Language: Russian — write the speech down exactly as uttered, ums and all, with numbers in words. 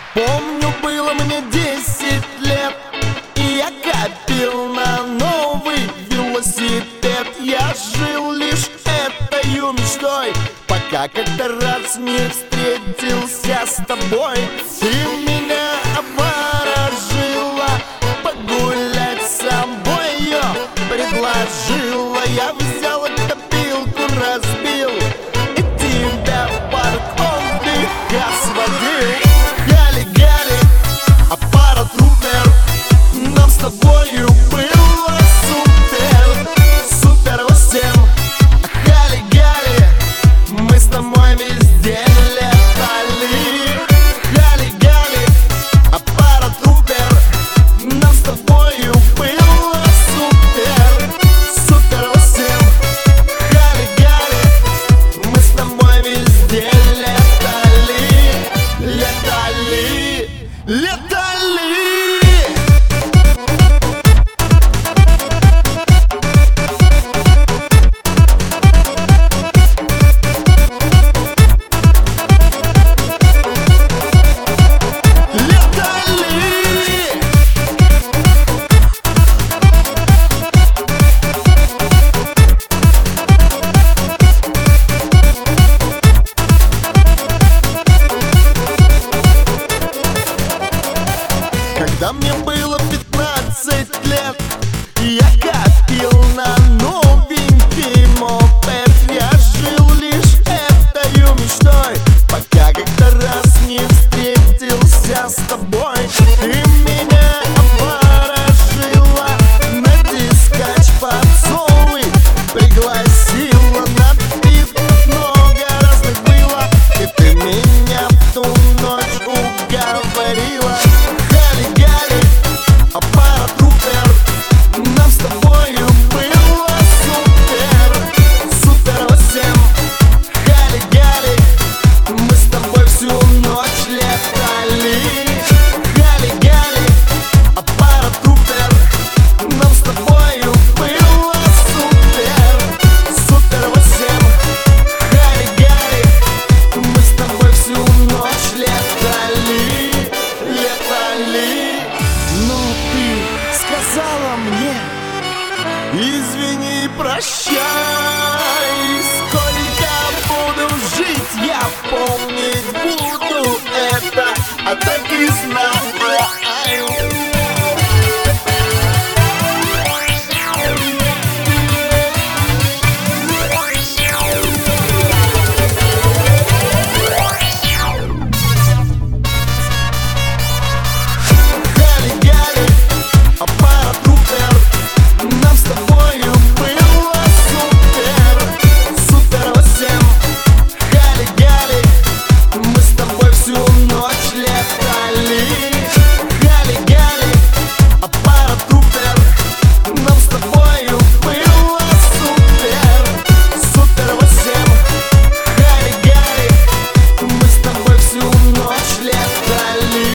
Помню, было мне десять лет, и я копил на новый велосипед. Я жил лишь этой мечтой, пока как-то раз не встретился с тобой. Ты меня обворожила, погулять с собою предложила. Я взял копилку, разбил и тебя в парк отдыха сводил. Гали-гали, аппарат Рупер, нам с тобою было супер, супер восемь. Гали-гали, мы с тобой везде летали. Гали-гали, аппарат Рупер, нам с тобою было супер, супер восемь. Гали-гали, мы с тобой везде летали, летали, летали. Когда мне было пятнадцать лет, я копил на новенький мопед. Я жил лишь этой мечтой, пока как-то раз не встретился с тобой. Ты меня обворожила, на дискач подсолы пригласила. Напитков много разных было, и ты меня в ту ночь уговорила. Гали-гали, аппарат Рупер, нам с тобою было супер, супер восемь. Гали-гали, мы с тобой всю ночь летали. Гали-гали, аппарат Рупер, нам с тобою было супер, супер восемь. Гали-гали, мы с тобой всю ночь летали, летали. Но ты сказала мне: извини, прощай. Сколько буду жить, я помнить буду это, а так и знал.